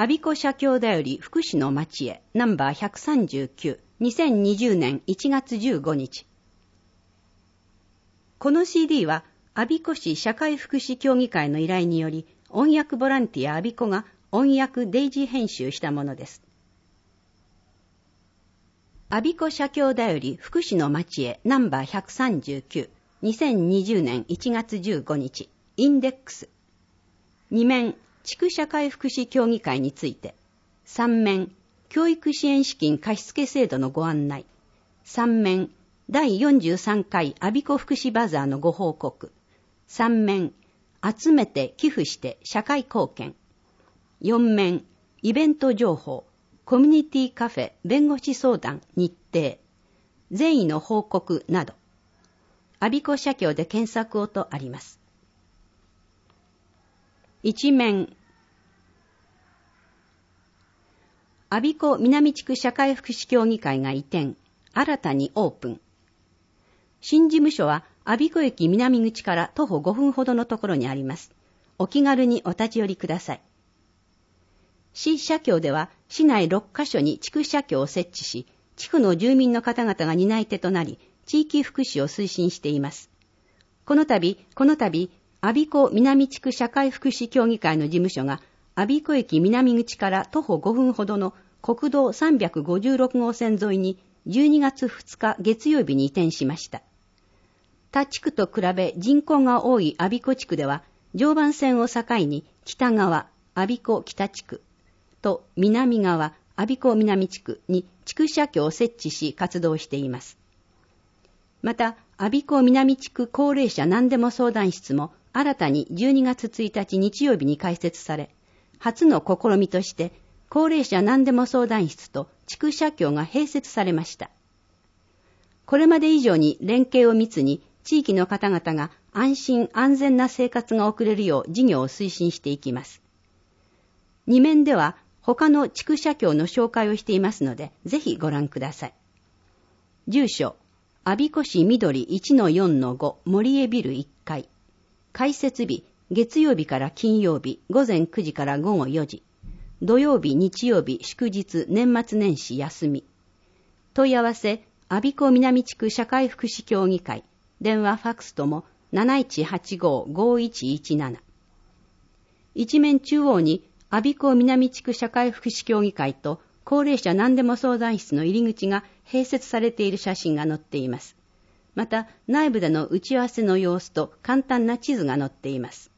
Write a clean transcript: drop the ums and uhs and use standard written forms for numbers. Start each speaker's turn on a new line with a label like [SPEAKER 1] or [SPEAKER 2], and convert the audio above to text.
[SPEAKER 1] 我孫子社協だより福祉の町へナンバー139、2020年1月15日。この CD は我孫子市社会福祉協議会の依頼により、音訳ボランティア我孫子が音訳デイジー編集したものです。我孫子社協だより福祉の町へナンバー139、2020年1月15日。インデックス。2面、地区社会福祉協議会について。3面、教育支援資金貸付制度のご案内。3面、第43回我孫子福祉バザーのご報告。3面、集めて寄付して社会貢献。4面、イベント情報、コミュニティカフェ弁護士相談日程、善意の報告など、我孫子社協で検索をとあります。一面、我孫子南地区社会福祉協議会が移転、新たにオープン。新事務所は我孫子駅南口から徒歩5分ほどのところにあります。お気軽にお立ち寄りください。市社協では市内6カ所に地区社協を設置し、地区の住民の方々が担い手となり、地域福祉を推進しています。この度、我孫子南地区社会福祉協議会の事務所が、我孫子駅南口から徒歩5分ほどの国道356号線沿いに12月2日月曜日に移転しました。他地区と比べ人口が多い我孫子地区では、常磐線を境に北側、我孫子北地区と南側、我孫子南地区に地区社協を設置し活動しています。また、我孫子南地区高齢者何でも相談室も新たに12月1日日曜日に開設され、初の試みとして高齢者何でも相談室と地区社協が併設されました。これまで以上に連携を密に地域の方々が安心安全な生活が送れるよう事業を推進していきます。2面では他の地区社協の紹介をしていますので、ぜひご覧ください。住所、我孫子市緑 1-4-5 森江ビル1階。開設日、月曜日から金曜日、午前9時から午後4時。土曜日、日曜日、祝日、年末年始休み。問い合わせ、我孫子南地区社会福祉協議会。電話ファックスとも 7185-5117。一面中央に、我孫子南地区社会福祉協議会と高齢者何でも相談室の入り口が併設されている写真が載っています。また内部での打ち合わせの様子と簡単な地図が載っています。